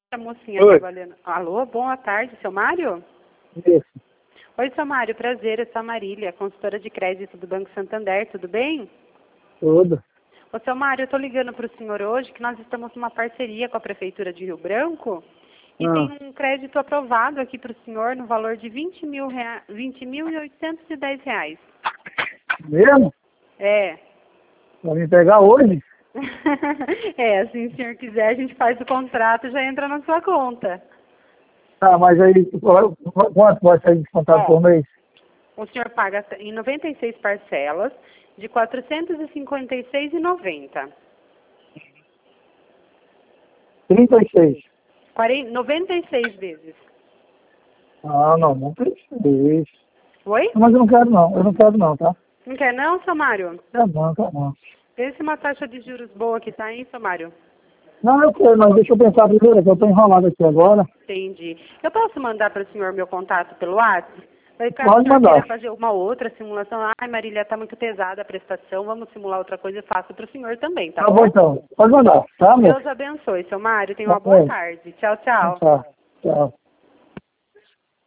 A mocinha Oi. trabalhando. Alô, boa tarde, seu Mário? Isso. Oi, seu Mário, prazer, eu sou a Marília, consultora de crédito do Banco Santander, tudo bem? Tudo. Ô, seu Mário, eu estou ligando para o senhor hoje que nós estamos numa parceria com a Prefeitura de Rio Branco e tem um crédito aprovado aqui para o senhor no valor de R$ 20.810. Mesmo? É. Pra me pegar hoje? É, assim, se o senhor quiser, a gente faz o contrato e já entra na sua conta. Tá, mas aí, quanto vai sair descontado por mês? O senhor paga em 96 parcelas de R$ 456,90. 36. 96 vezes. Ah, não precisa. Oi? Mas eu não quero não, tá? Não quer não, seu Mário? Tá bom. Pense uma taxa de juros boa que tá, hein, seu Mário? Não, eu quero, mas deixa eu pensar primeiro, que eu tô enrolado aqui agora. Entendi. Eu posso mandar para o senhor meu contato pelo WhatsApp? Aí, caso o Pode senhor mandar. queira fazer uma outra simulação, ai, Marília, tá muito pesada a prestação, vamos simular outra coisa, eu faço para o senhor também, tá Tá bom? bom então. Pode mandar, tá, amor? Deus abençoe, seu Mário. Tenha Tá uma boa bom. tarde. Tchau, tchau. Tá. Tchau.